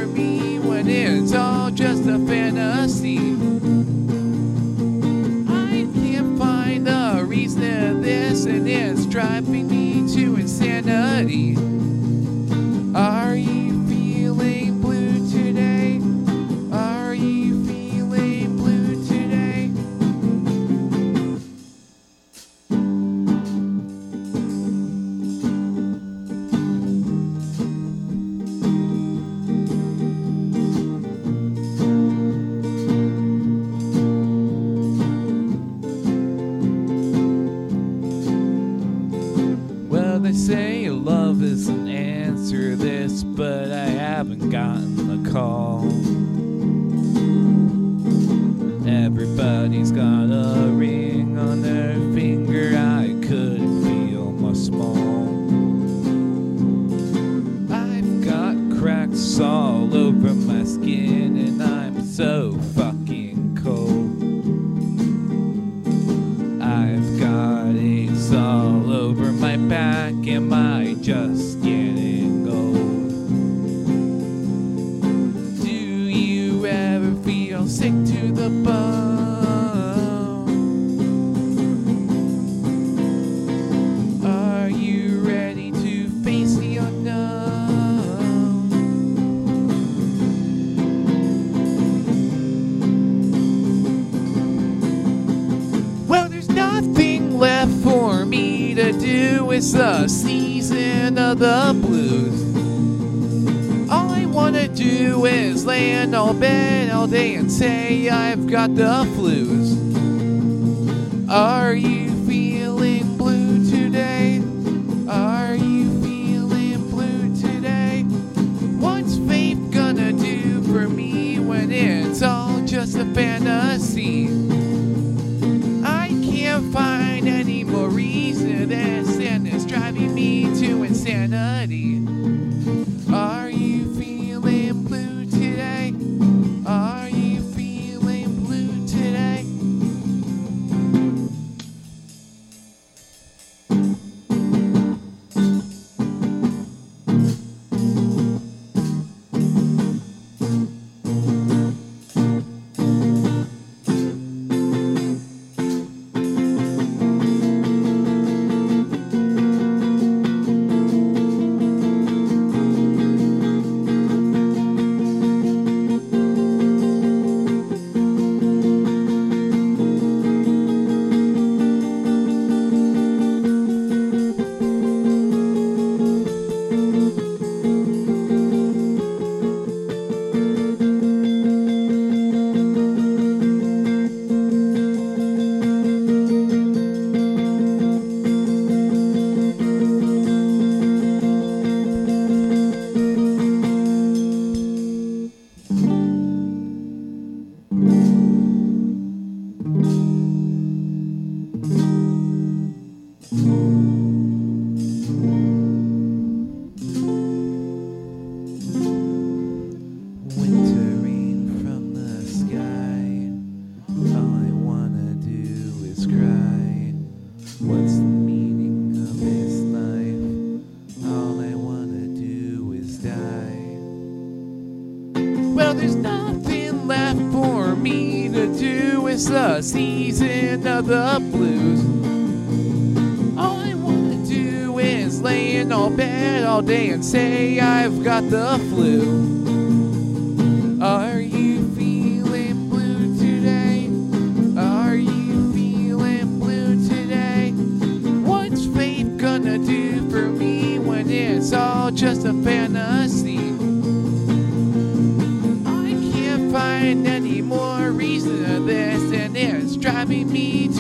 for me when it's all just a fantasy? I can't find the reason to this, and it's driving me to insanity. Are you feeling blue today? Are you feeling blue today? Well, they say love is an answer to this, but I haven't gotten the call. Everybody's got a ring on their finger, I couldn't feel my small. I've got cracks all over my skin, and I'm so fucking cold. I've got aches all over my back, am I just getting old? Do you ever feel sick to the bone? Are you ready to face the unknown? Well, there's nothing left for me to do. It's the season of the blues. All I wanna do is lay in all bed all day and say I've got the flus. Are you feeling blue today? Are you feeling blue today? What's faith gonna do for me when it's all just a fantasy? I can't find any more reason to this, and it's driving me to insanity. Are you feeling blue today? Are you feeling blue today? What's the meaning of this life? All I wanna do is die. Well, there's nothing left for me to do. It's the season of the blues. All I wanna do is lay in all bed all day and say I've got the flu. Are you feeling blue today? Are you feeling blue today? What's faith gonna do for me when it's all just a fantasy? I can't find any more reason to this, and it's driving me